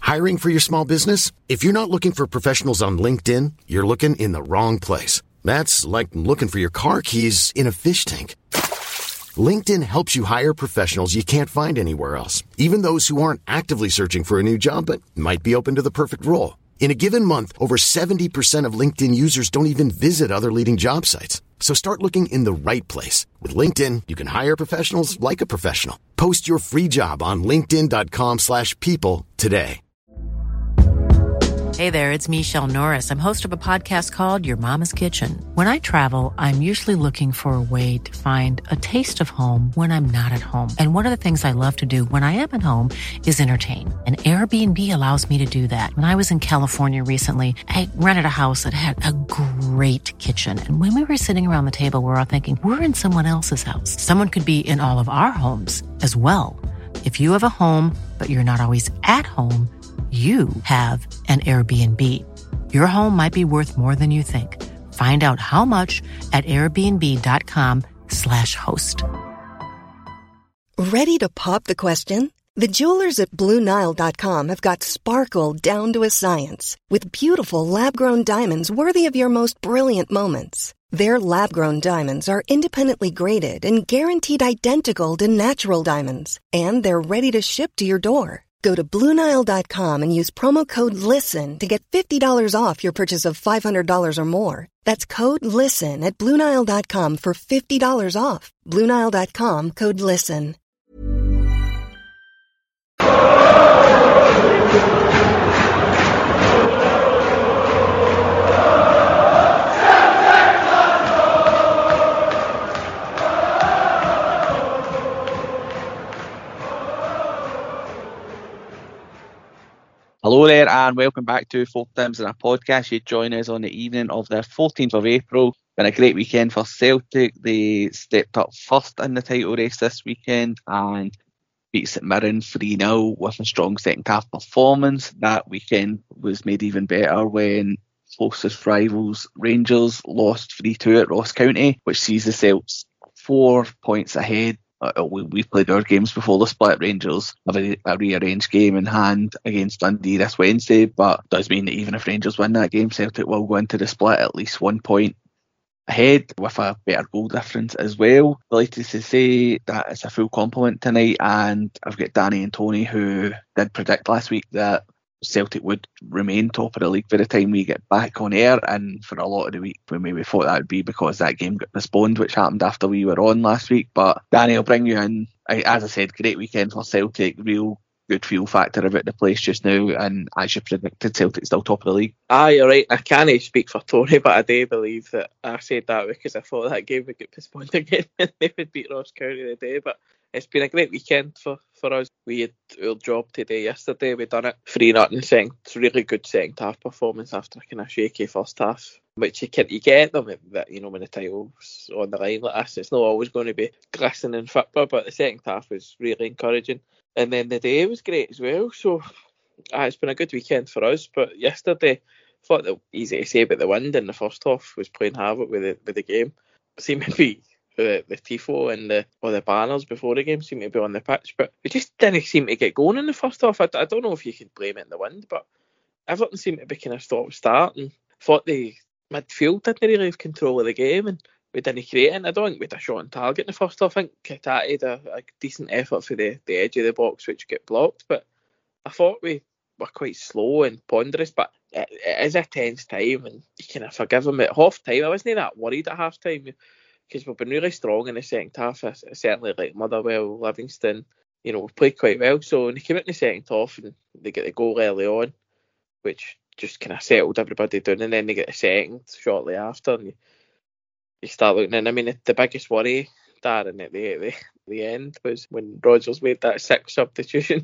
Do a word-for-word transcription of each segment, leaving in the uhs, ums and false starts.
Hiring for your small business? If you're not looking for professionals on LinkedIn, you're looking in the wrong place. That's like looking for your car keys in a fish tank. LinkedIn helps you hire professionals you can't find anywhere else, even those who aren't actively searching for a new job but might be open to the perfect role. In a given month, over seventy percent of LinkedIn users don't even visit other leading job sites. So start looking in the right place. With LinkedIn, you can hire professionals like a professional. Post your free job on linkedin.com slash people today. Hey there, it's Michelle Norris. I'm host of a podcast called Your Mama's Kitchen. When I travel, I'm usually looking for a way to find a taste of home when I'm not at home. And one of the things I love to do when I am at home is entertain. And Airbnb allows me to do that. When I was in California recently, I rented a house that had a great kitchen. And when we were sitting around the table, we were all thinking, we're in someone else's house. Someone could be in all of our homes as well. If you have a home, but you're not always at home, you have an Airbnb. Your home might be worth more than you think. Find out how much at airbnb.com slash host. Ready to pop the question? The jewelers at Blue Nile dot com have got sparkle down to a science with beautiful lab-grown diamonds worthy of your most brilliant moments. Their lab-grown diamonds are independently graded and guaranteed identical to natural diamonds, and they're ready to ship to your door. Go to Blue Nile dot com and use promo code LISTEN to get fifty dollars off your purchase of five hundred dollars or more. That's code LISTEN at Blue Nile dot com for fifty dollars off. Blue Nile dot com, code LISTEN. Hello there and welcome back to Folk Tims and a Podcast. You join us on the evening of the fourteenth of April. Been a great weekend for Celtic. They stepped up first in the title race this weekend and beat St Mirren three nil with a strong second half performance. That weekend was made even better when closest rivals Rangers lost three two at Ross County, which sees the Celts four points ahead. Uh, we, we played our games before the split. Rangers have a, a rearranged game in hand against Dundee this Wednesday, but does mean that even if Rangers win that game, Celtic will go into the split at least one point ahead with a better goal difference as well. Delighted to say that it's a full complement tonight, and I've got Danny and Tony who did predict last week that Celtic would remain top of the league by the time we get back on air, and for a lot of the week we maybe thought that would be because that game got postponed, which happened after we were on last week. But Danny, I'll bring you in. I, as I said, great weekend for Celtic, real good feel factor about the place just now, and as you predicted, Celtic still top of the league. Aye, you're right. I can't speak for Tony, but I do believe that I said that because I thought that game would get postponed again and they would beat Ross County today. But it's been a great weekend for, for us. We had our job today yesterday. We done it three nothing second. It's a really good second half performance after a kind of shaky first half, which you can you get them that, you know, when the title's on the line like this, it's not always going to be glistening football, but the second half was really encouraging. And then the day was great as well. So uh, it's been a good weekend for us. But yesterday, I thought that easy to say, but the wind in the first half was playing havoc with the with the game. It seemed to be the, the tifo and the or the banners before the game seemed to be on the pitch, but we just didn't seem to get going in the first half. I, I don't know if you could blame it on the wind, but everything seemed to be kind of stop start. And I thought the midfield didn't really have control of the game, and we didn't create it. I don't think we had a shot on target in the first half. I think Kitati had a, a decent effort for the, the edge of the box, which get blocked, but I thought we were quite slow and ponderous. But it, it is a tense time, and you kind of forgive them at half time. I wasn't that worried at half time because we've been really strong in the second half. Certainly like Motherwell, Livingston, you know, we've played quite well. So when they came out in the second half and they get the goal early on, which just kind of settled everybody down, and then they get the second shortly after, and you, you start looking in. I mean, the, the biggest worry, Darren, at the, the the end was when Rodgers made that sixth substitution.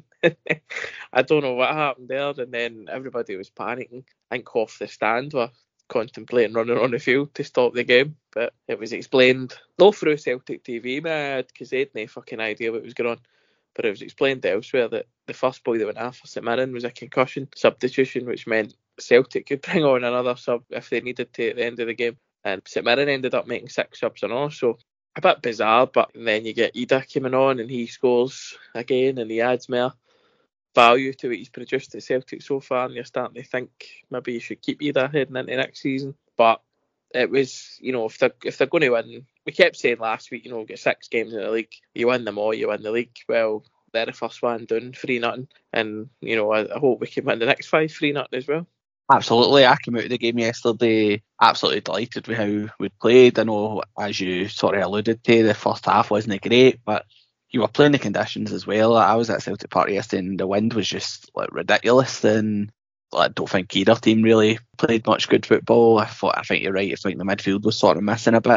I don't know what happened there, and then everybody was panicking. I think off the stand were contemplating running on the field to stop the game, but it was explained, not through Celtic T V, man, because they had no fucking idea what was going on, but it was explained elsewhere that the first boy that went off for St Mirren was a concussion substitution, which meant Celtic could bring on another sub if they needed to at the end of the game, and St Mirren ended up making six subs and all, so a bit bizarre. But then you get Ida coming on and he scores again and he adds more. value to what he's produced at Celtic so far, and you're starting to think maybe you should keep Idah heading into next season. But it was, you know, if they're, if they're going to win, we kept saying last week, you know, get six games in the league, you win them all, you win the league. Well, they're the first one done, three nothing, and, you know, I, I hope we can win the next five, three nothing as well. Absolutely. I came out of the game yesterday absolutely delighted with how we'd played. I know, as you sort of alluded to, the first half wasn't great, but you were playing the conditions as well. I was at Celtic Park yesterday and the wind was just like ridiculous, and I don't think either team really played much good football. I thought, I think you're right. I think the midfield was sort of missing a bit,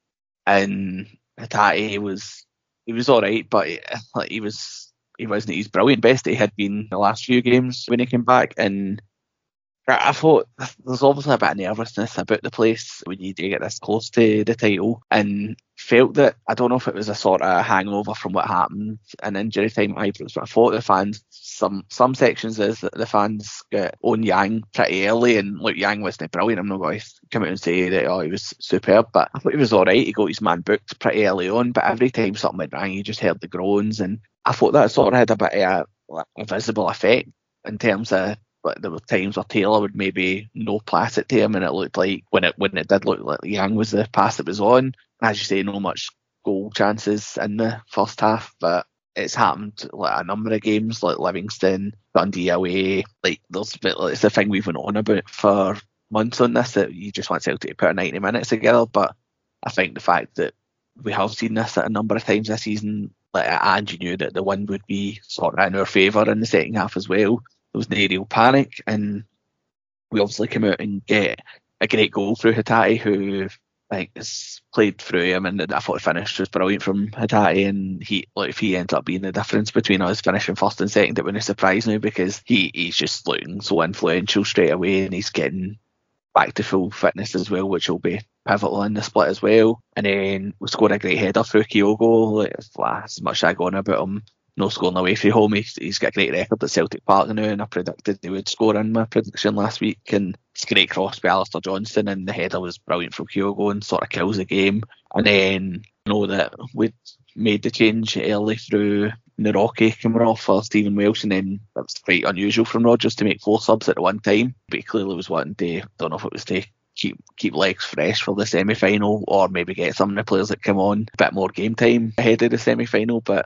and Hatate was he was all right, but he, like he was he wasn't his brilliant best he had been the last few games when he came back. And I thought there's obviously a bit of nervousness about the place when you do get this close to the title, and felt that, I don't know if it was a sort of hangover from what happened in injury time at Ibrox, but I thought the fans, some some sections is that the fans got on Yang pretty early, and look, Yang wasn't brilliant, I'm not going to come out and say that oh he was superb, but I thought he was alright. He got his man booked pretty early on, but every time something went wrong you just heard the groans, and I thought that sort of had a bit of a, a visible effect in terms of, like, there were times where Taylor would maybe no pass it to him, and it looked like when it when it did look like Yang was the pass that was on. As you say, no much goal chances in the first half, but it's happened like a number of games, like Livingston, Dundee away. Like there's a bit, like, it's the thing we've been on about for months on this, that you just want Celtic to put ninety minutes together. But I think the fact that we have seen this a number of times this season, like, and you knew that the win would be sort of in our favour in the second half as well. There was no real panic, and we obviously came out and get a great goal through Hatate, who I think has played through him, and I thought the finish was brilliant from Hatate, and he, like, if he ends up being the difference between us finishing first and second, it wouldn't surprise me, because he, he's just looking so influential straight away, and he's getting back to full fitness as well, which will be pivotal in the split as well. And then we scored a great header through Kyogo. Like, as much as I go on about him no scoring away from home, he's, he's got a great record at Celtic Park now, and I predicted he would score in my prediction last week. And it's a great cross by Alistair Johnston, and the header was brilliant from Kyogo and sort of kills the game. And then I know that we'd made the change early through Naroki coming off for Stephen Welsh, and then that was quite unusual from Rodgers to make four subs at the one time, but he clearly was wanting to, I don't know if it was to keep keep legs fresh for the semi-final, or maybe get some of the players that come on a bit more game time ahead of the semi-final. But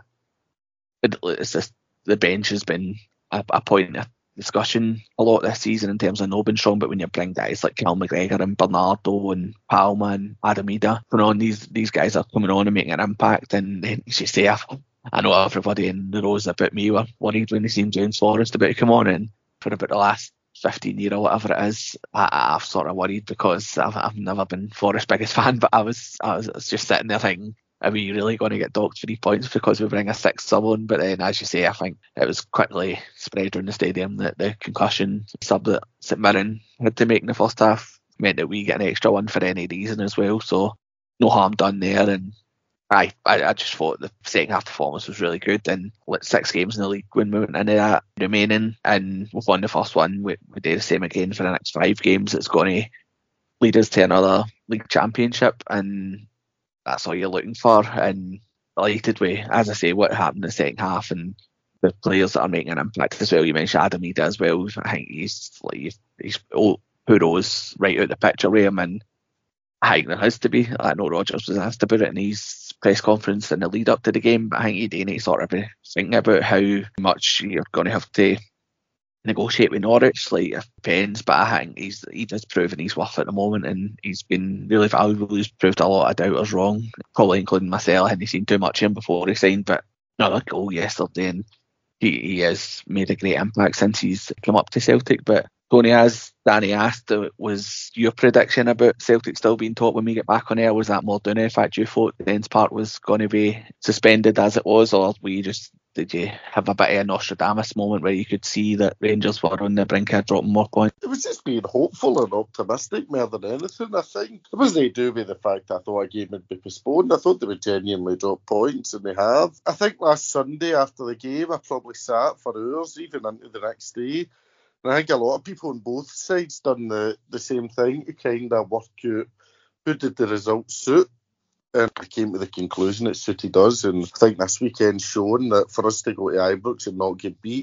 it, it's just, the bench has been a, a point of discussion a lot this season in terms of no being strong, but when you bring guys like Cal McGregor and Bernardo and Palma and Adam Idah coming on, these these guys are coming on and making an impact. And then, as you say, I, I know everybody in the rows about me were worried when they seen James Forrest about to come on, and for about the last fifteen years or whatever it is, I, I've sort of worried, because I've, I've never been Forrest's biggest fan, but I was I was just sitting there thinking, are we really going to get docked three points because we bring a sixth sub on? But then, as you say, I think it was quickly spread around the stadium that the concussion sub that St Mirren had to make in the first half meant that we get an extra one for any reason as well. So no harm done there. And I, I, I just thought the second half performance was really good, and like six games in the league when we went into that remaining, and we've won the first one. We, we do the same again for the next five games. It's going to lead us to another league championship, and that's all you're looking for. And delighted with, as I say, what happened in the second half, and the players that are making an impact as well. You mentioned Adam Idah as well. I think he's like he's oh, Puro's right out the picture with him, and I think there has to be. I know Rodgers was asked about it in his press conference in the lead up to the game, but I think he didn't sort of be thinking about how much you're going to have to negotiate with Norwich. Like, it depends, but I think he's he does proven he's worth it at the moment, and he's been really valuable. He's proved a lot of doubters wrong, probably including myself. I hadn't seen too much of him before he signed, but another goal yesterday, and he, he has made a great impact since he's come up to Celtic. But Tony, as Danny asked, was your prediction about Celtic still being top when we get back on air, was that more down to the fact you thought Dens Park was going to be suspended as it was, or were you just, did you have a bit of a Nostradamus moment where you could see that Rangers were on the brink of dropping more points? It was just being hopeful and optimistic more than anything, I think. It wasn't to do with the fact I thought a game would be postponed. I thought they would genuinely drop points, and they have. I think last Sunday after the game, I probably sat for hours, even into the next day. And I think a lot of people on both sides done the, the same thing to kind of work out who did the results suit. And I came to the conclusion it suited us. And I think this weekend's shown that for us to go to Ibrox and not get beat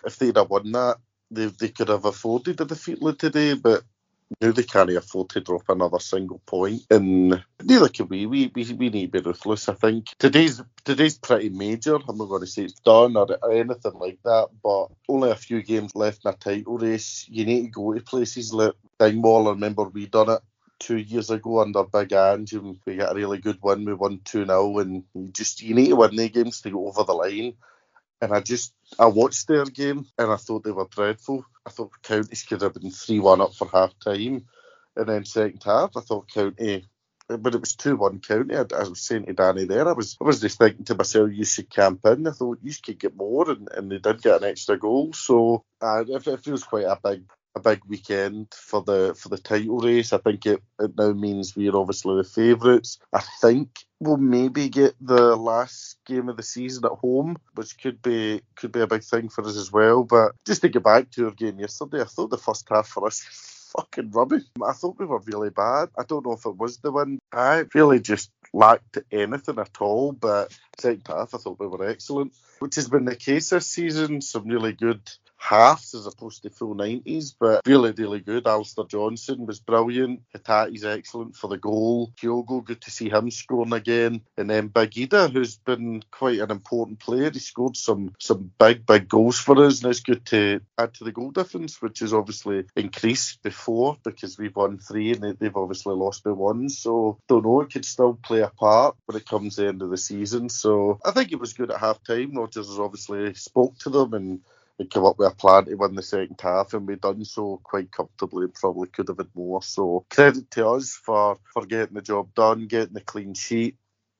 if they'd have won that, they they could have afforded a defeat today, but now they can't afford to drop another single point, and neither can we. We we, we need to be ruthless. I think today's today's pretty major. I'm not going to say it's done or anything like that, but only a few games left in a title race. You need to go to places like Dingwall. I remember we done it two years ago under Big Ange, and we got a really good win. We won two nil, and you just you need to win the games to go over the line. And I just, I watched their game and I thought they were dreadful. I thought Counties could have been three one up for half time. And then second half, I thought County, but it was two one County. I, I was saying to Danny there, I was I was just thinking to myself, you should camp in. I thought you could get more, and, and they did get an extra goal. So uh, it, it feels quite a big a big weekend for the for the title race. I think it, it now means we're obviously the favourites. I think we'll maybe get the last game of the season at home, which could be could be a big thing for us as well. But just to get back to our game yesterday, I thought the first half for us fucking rubbish. I thought we were really bad. I don't know if it was the win. I really just lacked anything at all, but second half I thought we were excellent, which has been the case this season. Some really good halves as opposed to full nineties, but really, really good. Alistair Johnson was brilliant. Hitate's excellent for the goal. Kyogo, good to see him scoring again. And then Big Ida, who's been quite an important player. He scored some some big, big goals for us, and it's good to add to the goal difference, which is obviously increased before because we've won three and they've obviously lost by one. So, don't know, it could still play a part when it comes to the end of the season. So, I think it was good at half time. Rodgers has obviously spoke to them and we come up with a plan to win the second half, and we've done so quite comfortably and probably could have had more. So credit to us for, for getting the job done, getting the clean sheet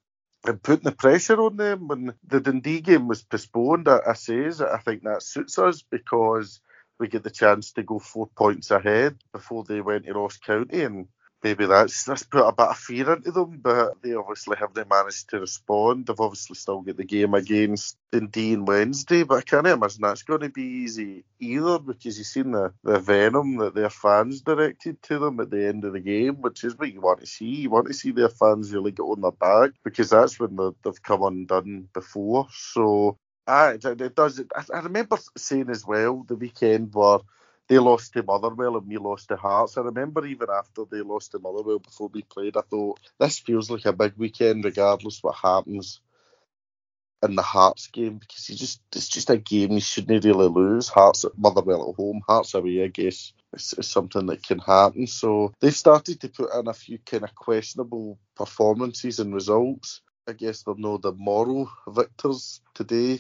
and putting the pressure on them. When the Dundee game was postponed, I, I says I think that suits us because we get the chance to go four points ahead before they went to Ross County, and maybe that's, that's put a bit of fear into them, but they obviously haven't managed to respond. They've obviously still got the game against Dundee on Wednesday, but I can't imagine that's going to be easy either, because you've seen the, the venom that their fans directed to them at the end of the game, which is what you want to see. You want to see their fans really get on their back, because that's when they've come undone before. So I, it does. I remember saying as well the weekend where they lost to Motherwell and we lost to Hearts. I remember even after they lost to Motherwell before we played, I thought, this feels like a big weekend regardless what happens in the Hearts game, because you just it's just a game you shouldn't really lose. Hearts at Motherwell at home, Hearts away, I guess, is, is something that can happen. So they've started to put in a few kind of questionable performances and results. I guess they're no the moral victors today.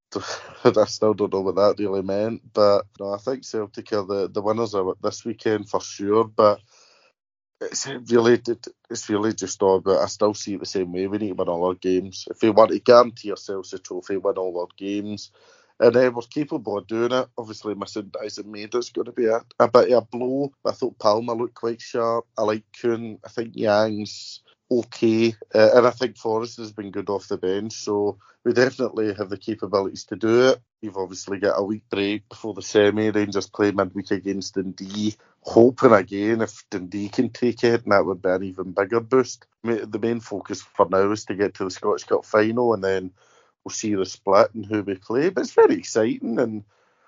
I still don't know what that really meant, but no, I think Celtic are the, the winners of it this weekend for sure. But it's really it's really just all about, I still see it the same way. We need to win all our games. If we want to guarantee ourselves a trophy, win all our games, and then we're capable of doing it. Obviously, missing Dyson Maida is going to be a, a bit of a blow. I thought Palmer looked quite sharp. I like Kuhn. I think Yang's okay, uh, and I think Forrest has been good off the bench, so we definitely have the capabilities to do it. We've obviously got a week break before the semi. Rangers play midweek against Dundee, hoping again if Dundee can take it, and that would be an even bigger boost. The main focus for now is to get to the Scottish Cup final, and then we'll see the split and who we play, but it's very exciting, and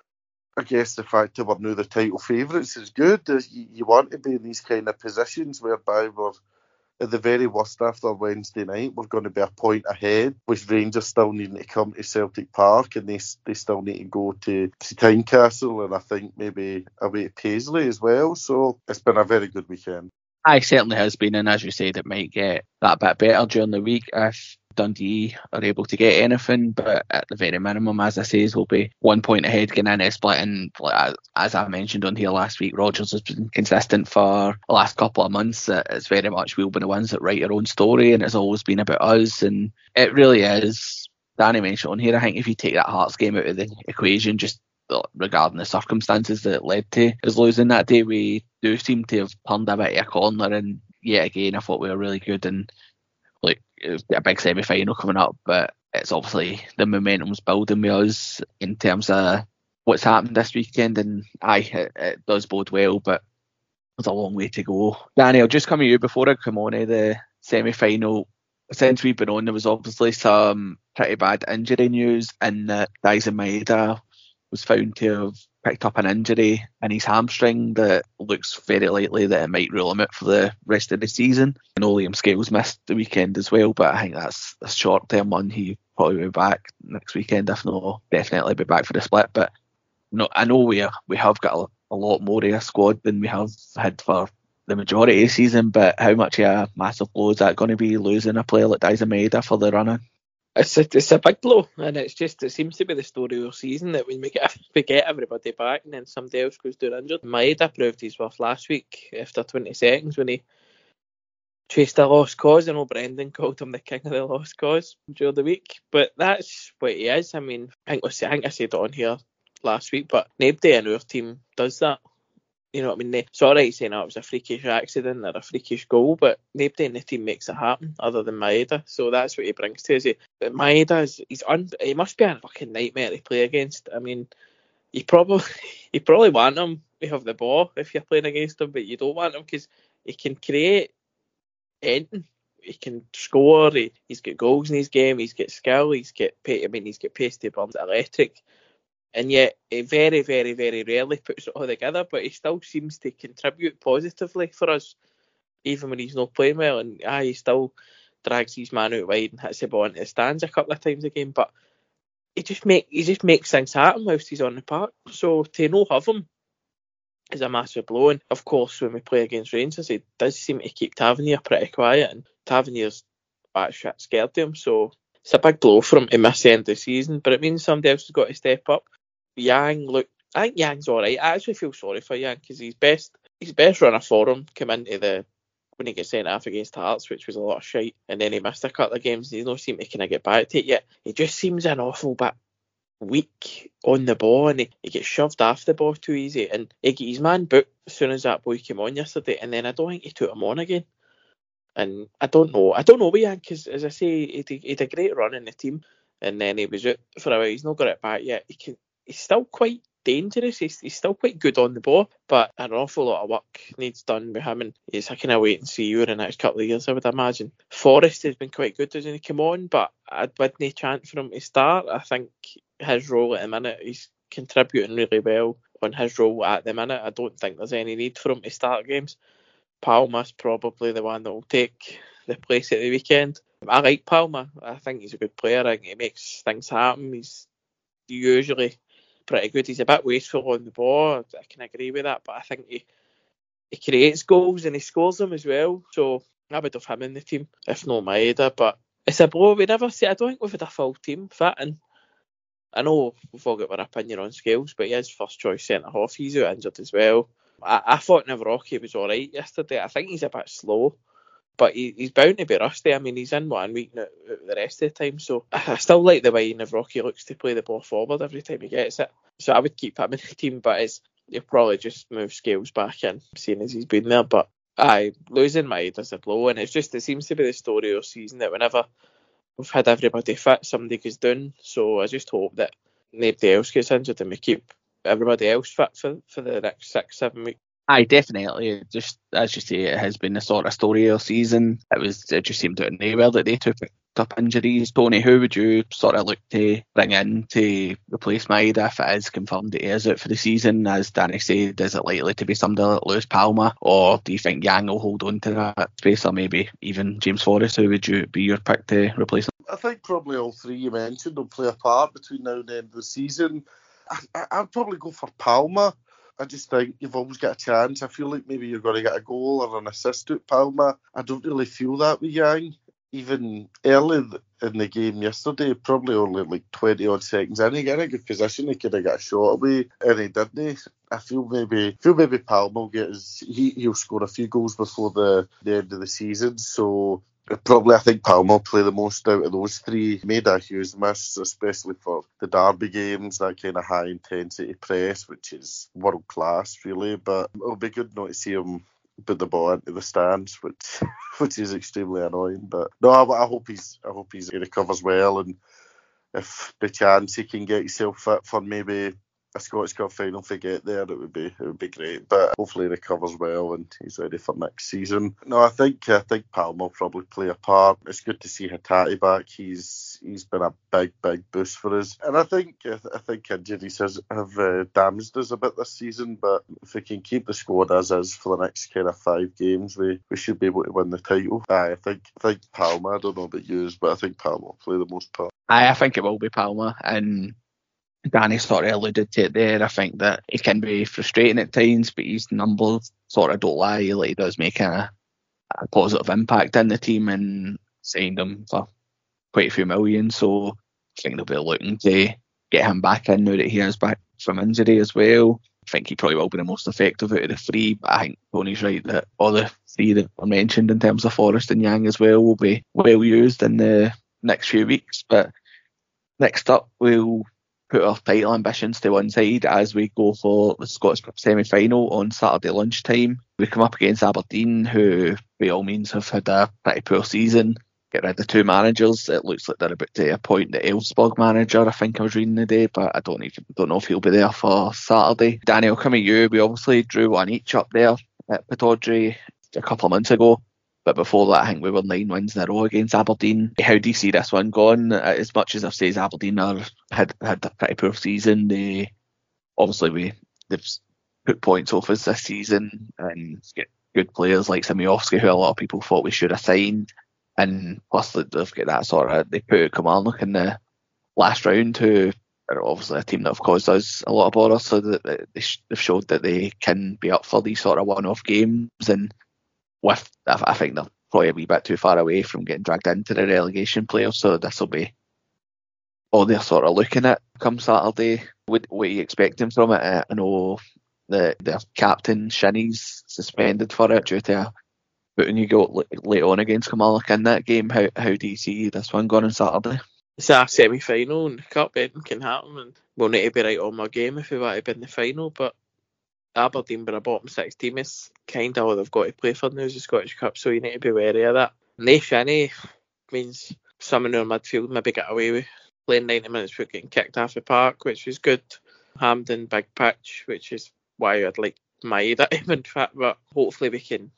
I guess the fact that we're now the title favourites is good. You want to be in these kind of positions whereby we're at the very worst after Wednesday night, we're going to be a point ahead, with Rangers still needing to come to Celtic Park, and they they still need to go to, to Tynecastle, and I think maybe away to Paisley as well. So it's been a very good weekend. Aye, certainly has been, and as you said, it might get that bit better during the week if Dundee are able to get anything, but at the very minimum, as I say, we'll be one point ahead getting into a split, and as I mentioned on here last week, Rodgers has been consistent for the last couple of months. It's very much we'll be the ones that write our own story, and it's always been about us, and it really is. Danny mentioned on here, I think if you take that Hearts game out of the equation, just regarding the circumstances that led to us losing that day, we do seem to have turned a bit of a corner, and yet again I thought we were really good, and like it's a big semi-final coming up, but it's obviously the momentum's building with us in terms of what's happened this weekend, and aye, it, it does bode well, but there's a long way to go. Danny, I'll just come to you before I come on to the semi-final. Since we've been on, there was obviously some pretty bad injury news in that Dyson Maeda was found to have picked up an injury in his hamstring that looks very likely that it might rule him out for the rest of the season. I know Liam Scales missed the weekend as well, but I think that's a short-term one. He probably be back next weekend, if not, definitely be back for the split. But no, I know we we have got a, a lot more of a squad than we have had for the majority of the season, but how much of a massive blow is that going to be, losing a player like Daizen Maeda for the run-in? It's a, it's a big blow, and it's just, it seems to be the story of the season that when we get, we get everybody back and then somebody else goes down injured. Maeda proved his worth last week after twenty seconds when he chased a lost cause. I know Brendan called him the king of the lost cause during the week, but that's what he is. I mean, I think, I think I said it on here last week, but nobody in our team does that. You know what I mean? It's alright saying oh, it was a freakish accident or a freakish goal, but nobody in the team makes it happen other than Maeda. So that's what he brings to us. He, Maeda is, he's un, he must be a fucking nightmare to play against. I mean, you probably you probably want him to have the ball if you're playing against him, but you don't want him because he can create anything. He can score. He, he's got goals in his game. He's got skill. He's got I mean, he's got pace to burn, electric. And yet, he very, very, very rarely puts it all together, but he still seems to contribute positively for us, even when he's not playing well. And ah, he still drags his man out wide and hits the ball into the stands a couple of times a game. But he just make he just makes things happen whilst he's on the park. So to not have him is a massive blow. And of course, when we play against Rangers, he does seem to keep Tavernier pretty quiet, and Tavernier's actually scared of him. So it's a big blow for him to miss the end of the season, but it means somebody else has got to step up. Yang, look, I think Yang's alright. I actually feel sorry for Yang because his best his best runner for him came into the when he got sent off against Hearts, which was a lot of shite, and then he missed a couple of games and he's not seem to kind of get back to it yet. He just seems an awful bit weak on the ball, and he, he gets shoved off the ball too easy, and he got his man booked as soon as that boy came on yesterday, and then I don't think he took him on again. And I don't know, I don't know with Yang because, as I say, he had, he had a great run in the team, and then he was out for a while. He's not got it back yet. He can. He's still quite dangerous. He's, he's still quite good on the ball, but an awful lot of work needs done with him, and he's a kind of wait and see over the next couple of years, I would imagine. Forrest has been quite good, doesn't he, come on, but I wouldn't chant for him to start. I think his role at the minute, he's contributing really well on his role at the minute. I don't think there's any need for him to start games. Palma's probably the one that will take the place at the weekend. I like Palma. I think he's a good player. I think he makes things happen. He's usually pretty good. He's a bit wasteful on the ball. I can agree with that, but I think he he creates goals and he scores them as well. So I would have him in the team, if not Maeda. But it's a blow. We never see. I don't think we've had a full team fit, and I know we've all got our opinion on Scales, but he is first choice centre half. He's out injured as well. I, I thought Nawrocki was all right yesterday. I think he's a bit slow, but he, he's bound to be rusty. I mean, he's in one week now, the rest of the time. So I still like the way Nawrocki looks to play the ball forward every time he gets it. So I would keep him in the team, but it's, you'll probably just move Scales back in, seeing as he's been there. But aye, losing Maeda's a blow, and it's just, it seems to be the story of the season that whenever we've had everybody fit, somebody goes down. So I just hope that nobody else gets injured and we keep everybody else fit for, for the next six, seven weeks. Aye, definitely. Just as you say, it has been the sort of story of the season. It was it just seemed out of nowhere that they took up injuries. Tony, who would you sort of look to bring in to replace Maeda if it is confirmed that he is out for the season? As Danny said, is it likely to be somebody like Lewis Palma, or do you think Yang will hold on to that space, or maybe even James Forrest? Who would you be your pick to replace him? I think probably all three you mentioned will play a part between now and the end of the season. I, I, I'd probably go for Palma. I just think you've always got a chance. I feel like maybe you're going to get a goal or an assist at Palma. I don't really feel that with Yang. Even early in the game yesterday, probably only like twenty odd seconds in, he got in a good position. He could have got a shot away, and he didn't. I feel maybe feel maybe Palma will get his, he, he'll score a few goals before the, the end of the season. So probably I think Palma will play the most out of those three. Made a huge miss, especially for the derby games, that kind of high intensity press, which is world class really. But it'll be good not to see him put the ball into the stands, which which is extremely annoying. But no, I, I hope he's I hope he's he recovers well, and if by chance he can get himself fit for maybe a Scottish Cup final if they get there, it would be it would be great. But hopefully he recovers well and he's ready for next season. No, I think I think Palmer will probably play a part. It's good to see Hatate back. He's he's been a big big boost for us, and I think I think injuries has, have uh, damaged us a bit this season. But if we can keep the squad as is for the next kind of five games, we, we should be able to win the title. Aye, I think I think Palmer. I don't know about yous, but I think Palmer will play the most part. Aye, I think it will be Palmer, and Danny sort of alluded to it there. I think that he can be frustrating at times, but his numbers sort of don't lie. Like, he does make a, a positive impact in the team, and signed him for quite a few million. So I think they'll be looking to get him back in now that he is back from injury as well. I think he probably will be the most effective out of the three, but I think Tony's right that all the three that were mentioned in terms of Forrest and Yang as well will be well used in the next few weeks. But next up, we'll put our title ambitions to one side as we go for the Scottish Cup semi-final on Saturday lunchtime. We come up against Aberdeen, who by all means have had a pretty poor season. Get rid of two managers. It looks like they're about to appoint the Elfsborg manager, I think I was reading today, but I don't even don't know if he'll be there for Saturday. Danny, I'll come at you. We obviously drew one each up there at Pittodrie a couple of months ago. But before that, I think we were nine wins in a row against Aberdeen. How do you see this one going? As much as I've said Aberdeen are, had had a pretty poor season, they obviously we they've put points off us this season and get good players like Simiovski, who a lot of people thought we should have signed. And plus they've got that sort of, they put Kilmarnock in the last round, who are obviously a team that have caused us a lot of bother, so that they've showed that they can be up for these sort of one-off games. And with, I think they're probably a wee bit too far away from getting dragged into the relegation playoffs, so this will be all they're sort of looking at come Saturday. What, what are you expecting from it? I know the their captain Shinnie's suspended for it due to a booting you go late on against Kilmarnock in that game. How how do you see this one going on Saturday? It's a semi-final and the cup, anything can happen, and we'll need to be right on my game if we want to be in the final. But Aberdeen being a bottom six team is kind of all they've got to play for now is the Scottish Cup, so you need to be wary of that. No Shinnie means someone in our midfield maybe get away with playing ninety minutes without getting kicked off the park, which was good. Hampden, big pitch, which is why I'd like Maeda at him in fact, but hopefully we can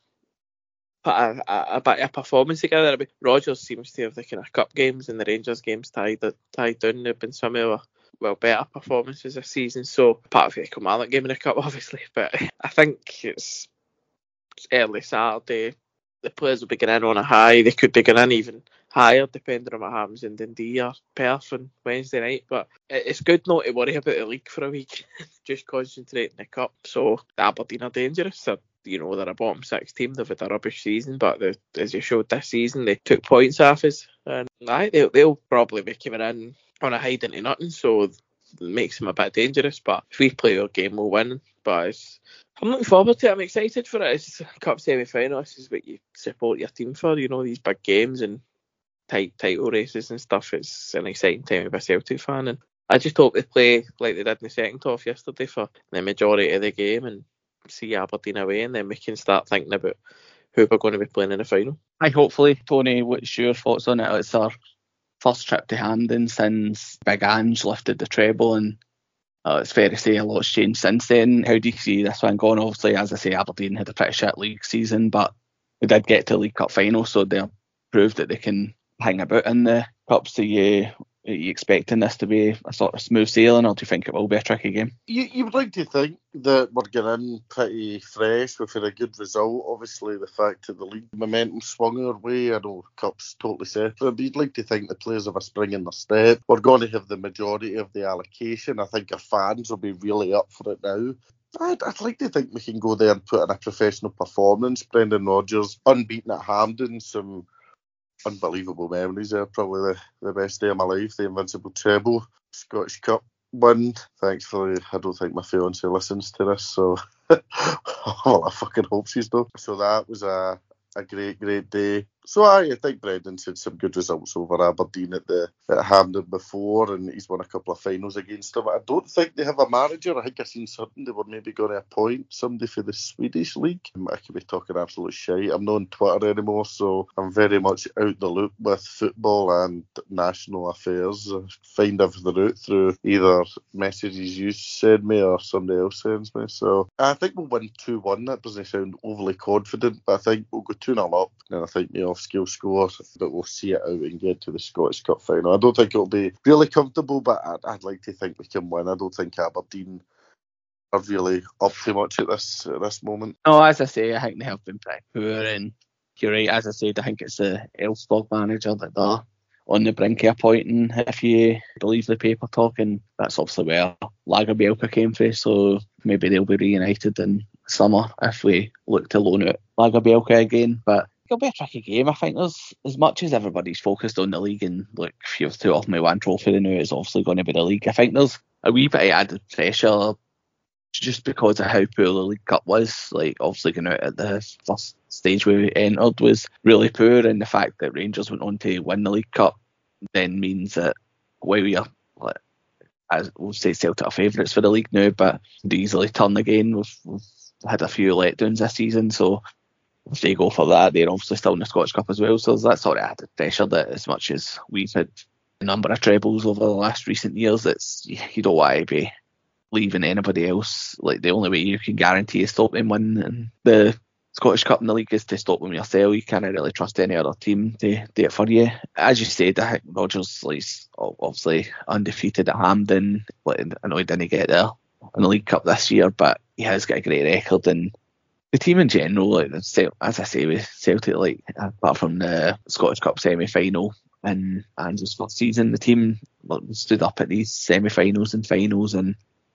put a, a, a bit of a performance together. I mean, Rogers seems to have the kind of cup games and the Rangers games tied tied down. There have been some of our well better performances this season, so part of the Kilmarnock game in the cup obviously, but I think it's, it's early Saturday. The players will be going in on a high. They could be going in even higher depending on what happens in Dundee or Perth on Wednesday night, but it's good not to worry about the league for a week. Just concentrate on the cup. So Aberdeen are dangerous. So, you know, they're a bottom six team. They've had a rubbish season, but they, as you showed this season, they took points off us, and aye, they'll, they'll probably be coming in on a hide into nothing, so it makes them a bit dangerous. But if we play our game, we'll win. But it's, I'm looking forward to it. I'm excited for it. It's a cup semi-final. This is what you support your team for, you know, these big games and tight title races and stuff. It's an exciting time to be a Celtic fan, and I just hope they play like they did in the second half yesterday for the majority of the game and see Aberdeen away, and then we can start thinking about who we're going to be playing in the final. I hopefully, Tony, what's your thoughts on it? It's our first trip to Hampden since Big Ange lifted the treble, and uh, it's fair to say a lot's changed since then. How do you see this one going? Obviously, as I say, Aberdeen had a pretty shit league season, but they did get to the League Cup final, so they've proved that they can hang about in the cups. So you Are you expecting this to be a sort of smooth sailing, or do you think it will be a tricky game? You, you would like to think that we're getting in pretty fresh. We've had a good result. Obviously, the fact that the league momentum swung our way, I know Cup's totally separate, but you'd like to think the players have a spring in their step. We're going to have the majority of the allocation. I think our fans will be really up for it now. I'd, I'd like to think we can go there and put in a professional performance. Brendan Rodgers, unbeaten at Hampden, some unbelievable memories there. Probably the, the best day of my life, the Invincible treble, Scottish Cup win. Thanks for, I don't think my fiancée listens to this, so well, I fucking hope she's done. So that was a, a great, great day. So I, I think Brendan's had some good results over Aberdeen at the at Hampden before, and he's won a couple of finals against them. I don't think they have a manager. I think I've seen something they were maybe going to appoint somebody for the Swedish league. I could be talking absolute shite. I'm not on Twitter anymore, so I'm very much out the loop with football and national affairs. I find everything out through either messages you send me or somebody else sends me. So I think we'll win two one. That doesn't sound overly confident, but I think we'll go two nil up, and I think the off-skill scores, but we'll see it out and get to the Scottish Cup final. I don't think it'll be really comfortable, but I'd, I'd like to think we can win. I don't think Aberdeen are really up too much at this at this moment. No, as I say, I think they have been pretty poor, and you're right, as I said, I think it's the Elfsborg manager that they're on the brink of appointing, if you believe the paper talk, and that's obviously where Lagerbielke came from, so maybe they'll be reunited in summer if we look to loan out Lagerbielke again, but it'll be a tricky game. I think there's, as much as everybody's focused on the league, and look, if you've two off my one trophy now, it's obviously going to be the league. I think there's a wee bit of added pressure just because of how poor the League Cup was. Like, obviously going out at the first stage we entered was really poor, and the fact that Rangers went on to win the League Cup then means that while we are, like, as we'll say, Celtic are favourites for the league now, but they easily turn again. We've, we've had a few letdowns this season, so if they go for that, they're obviously still in the Scottish Cup as well. So there's that sort of added pressure that, as much as we've had a number of trebles over the last recent years, it's, you don't want to be leaving anybody else. Like, the only way you can guarantee is stop them winning the Scottish Cup in the league is to stop them yourself. You can't really trust any other team to do it for you. As you said, I think Rodgers is obviously undefeated at Hampden. I know he didn't get there in the League Cup this year, but he has got a great record, and the team in general, like, as I say, with Celtic, like, apart from the Scottish Cup semi-final and Andrew's first season, the team stood up at these semi-finals and finals, and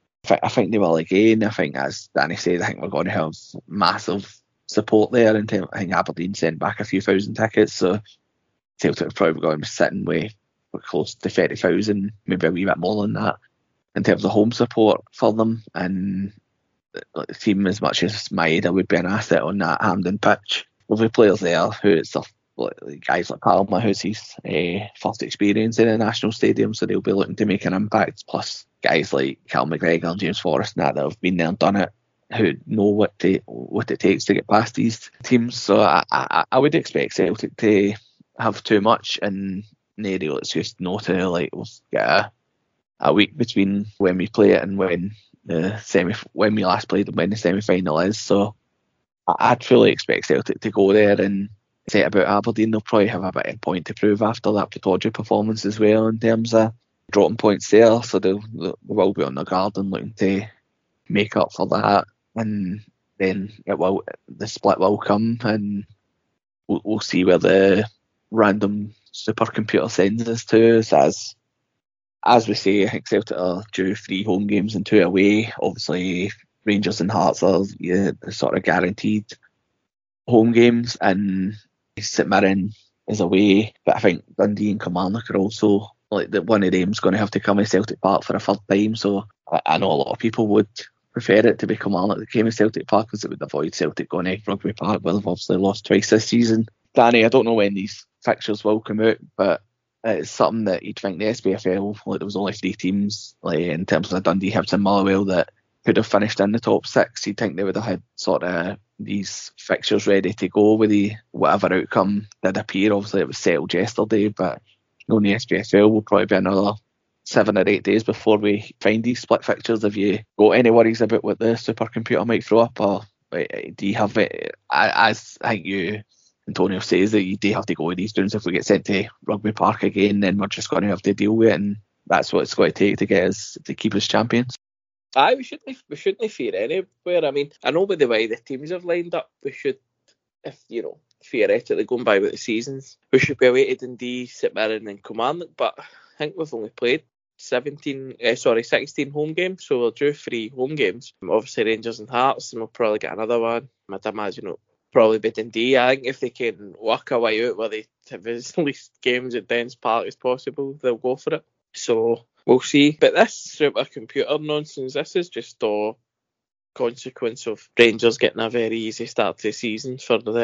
I think they will again. I think, as Danny said, I think we're going to have massive support there. And I think Aberdeen sent back a few thousand tickets, so Celtic are probably going to be sitting with close to thirty thousand, maybe a wee bit more than that, in terms of home support for them. And the team, as much as Maeda would be an asset on that Hampden pitch, there'll be players there who it's like guys like Palma, who's his uh, first experience in a national stadium, so they'll be looking to make an impact. Plus guys like Cal McGregor and James Forrest and that that have been there and done it, who know what to, what it takes to get past these teams. So I, I, I would expect Celtic to have too much, and maybe let's just know to, like, we'll get a, a week between when we play it and when the semi when we last played and when the semi final is. So I'd fully expect Celtic to go there and say about Aberdeen. They'll probably have a bit of a point to prove after that Pittodrie performance as well, in terms of dropping points there. So they'll, they will be on their guard and looking to make up for that. And then it will, the split will come, and we'll, we'll see where the random supercomputer sends us to. So as as we say, I think Celtic are due three home games and two away. Obviously, Rangers and Hearts are, yeah, the sort of guaranteed home games, and St Mirren is away. But I think Dundee and Kilmarnock are also, like, that one of them's going to have to come to Celtic Park for a third time. So I, I know a lot of people would prefer it to be Kilmarnock that came to Celtic Park, because it would avoid Celtic going to Rugby Park, where they've obviously lost twice this season. Danny, I don't know when these fixtures will come out, but it's something that you'd think the S B F L, like, there was only three teams, like, in terms of Dundee, Hibs and Motherwell, that could have finished in the top six. You'd think they would have had sort of these fixtures ready to go with the whatever outcome did appear. Obviously it was settled yesterday, but on the S B F L will probably be another seven or eight days before we find these split fixtures. Have you got any worries about what the supercomputer might throw up, or do you have it? As I think you, Antonio says, that you do have to go with these rounds. If we get sent to Rugby Park again, then we're just going to have to deal with it, and that's what it's going to take to get us to keep us champions. Aye, we shouldn't we shouldn't fear anywhere. I mean, I know with the way the teams have lined up, we should, if you know, theoretically going by with the seasons, we should be away to Dundee, St Mirren and Kilmarnock, but I think we've only played seventeen, uh, sorry, sixteen home games, so we'll do three home games. Obviously Rangers and Hearts, and we'll probably get another one. I'd imagine it'll probably be Dundee. I think if they can work a way out where they have as least games at Dens Park as possible, they'll go for it. So we'll see. But this supercomputer nonsense, this is just a consequence of Rangers getting a very easy start to the season for the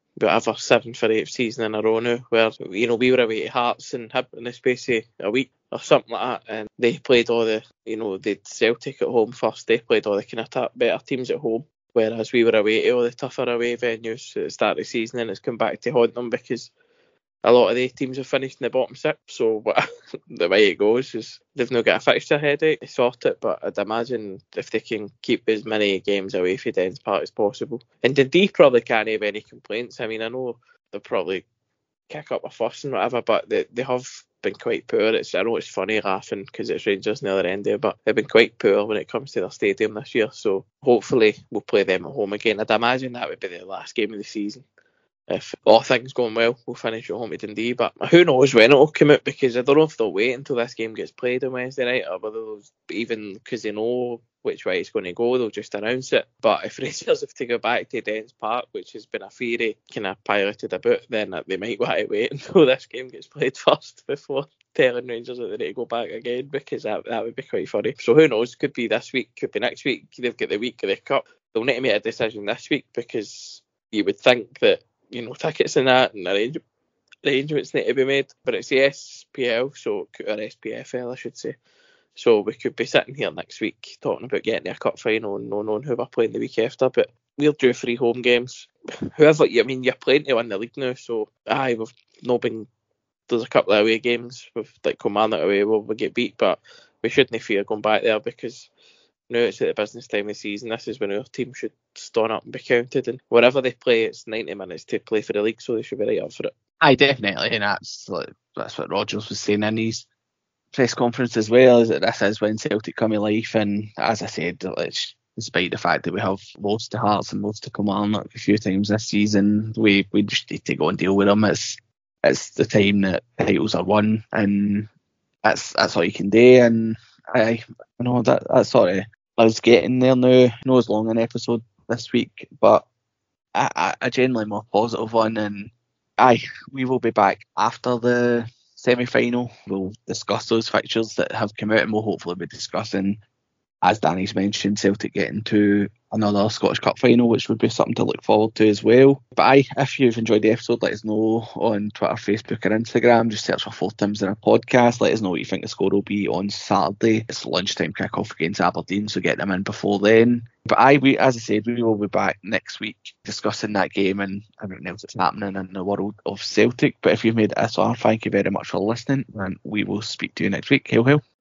whatever, seventh or eighth season in a row now, where, you know, we were away to Hearts and Hib in the space of a week or something like that, and they played all the, you know, they'd Celtic at home first, they played all the kind of t- better teams at home, whereas we were away to all the tougher away venues at the start of the season, and it's come back to haunt them because a lot of the teams have finished in the bottom six, so the way it goes is they've not got a fixture headache to sort it, but I'd imagine if they can keep as many games away from Dens Park as possible. And Dundee probably can't have any complaints. I mean, I know they'll probably kick up a fuss and whatever, but they, they have been quite poor. It's, I know it's funny laughing because it's Rangers near the end there, but they've been quite poor when it comes to their stadium this year, so hopefully we'll play them at home again. I'd imagine that would be the last game of the season. If all things going well, we'll finish at home to Dundee. But who knows when it'll come out, because I don't know if they'll wait until this game gets played on Wednesday night, or whether they'll, even because they know which way it's going to go, they'll just announce it. But if Rangers have to go back to Dens Park, which has been a theory kind of piloted about, then they might want to wait until this game gets played first before telling Rangers that they need to go back again, because that, that would be quite funny. So who knows, could be this week, could be next week. They've got the week of the Cup. They'll need to make a decision this week, because you would think that, you know, tickets and that and arrange- arrangements need to be made, but it's the S P L, so, or S P F L I should say, so we could be sitting here next week talking about getting to a cup final and not knowing who we're playing the week after. But we'll do three home games, whoever, I mean, you're playing to win the league now, so aye, we've not been, there's a couple of away games with like Kilmarnock away where we get beat, but we shouldn't fear going back there, because now it's at the business time of the season. This is when our team should stand up and be counted, and wherever they play, it's ninety minutes to play for the league, so they should be right up for it. Aye, definitely, and that's like, that's what Rodgers was saying in his press conference as well, is that this is when Celtic come to life. And as I said, it's, despite the fact that we have lost to Hearts and lost to Kilmarnock a few times this season, we we just need to go and deal with them. It's it's the time that titles are won, and that's that's all you can do. And I, I know that that's sort of us getting there now. No as long an episode this week, but I, I, I generally more positive one. And aye, we will be back after the semi-final. We'll discuss those fixtures that have come out, and we'll hopefully be discussing, as Danny's mentioned, Celtic getting to another Scottish Cup final, which would be something to look forward to as well. But aye, if you've enjoyed the episode, let us know on Twitter, Facebook or Instagram. Just search for Four Tims in a Podcast. Let us know what you think the score will be on Saturday. It's lunchtime kick-off against Aberdeen, so get them in before then. But aye, we, as I said, we will be back next week discussing that game and everything else that's happening in the world of Celtic. But if you've made it this far, thank you very much for listening, and we will speak to you next week. Hail, hail.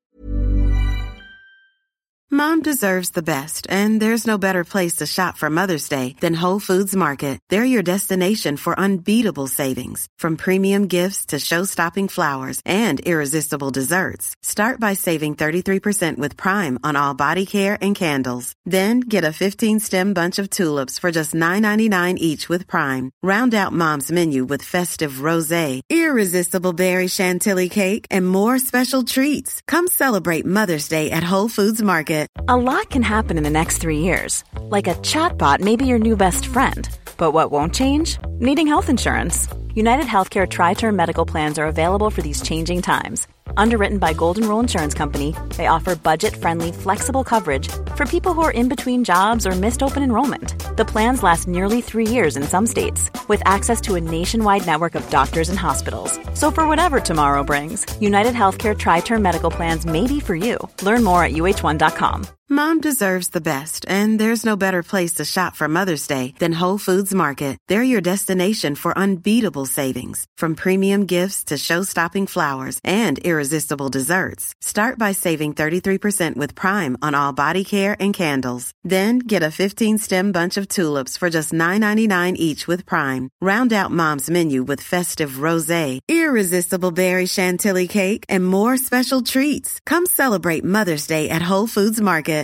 Mom deserves the best, and there's no better place to shop for Mother's Day than Whole Foods Market. They're your destination for unbeatable savings, from premium gifts to show-stopping flowers and irresistible desserts. Start by saving thirty-three percent with Prime on all body care and candles. Then get a fifteen-stem bunch of tulips for just nine ninety-nine each with Prime. Round out Mom's menu with festive rosé, irresistible berry chantilly cake, and more special treats. Come celebrate Mother's Day at Whole Foods Market. A lot can happen in the next three years. Like a chatbot may be your new best friend. But what won't change? Needing health insurance. United Healthcare Tri-Term Medical Plans are available for these changing times. Underwritten by Golden Rule Insurance Company, they offer budget-friendly, flexible coverage for people who are in between jobs or missed open enrollment. The plans last nearly three years in some states, with access to a nationwide network of doctors and hospitals. So for whatever tomorrow brings, United Healthcare Tri-Term Medical Plans may be for you. Learn more at U H one dot com. Mom deserves the best, and there's no better place to shop for Mother's Day than Whole Foods Market. They're your destination for unbeatable savings, from premium gifts to show-stopping flowers and irresistible desserts. Start by saving thirty-three percent with Prime on all body care and candles. Then get a fifteen-stem bunch of tulips for just nine ninety-nine each with Prime. Round out Mom's menu with festive rosé, irresistible berry chantilly cake, and more special treats. Come celebrate Mother's Day at Whole Foods Market.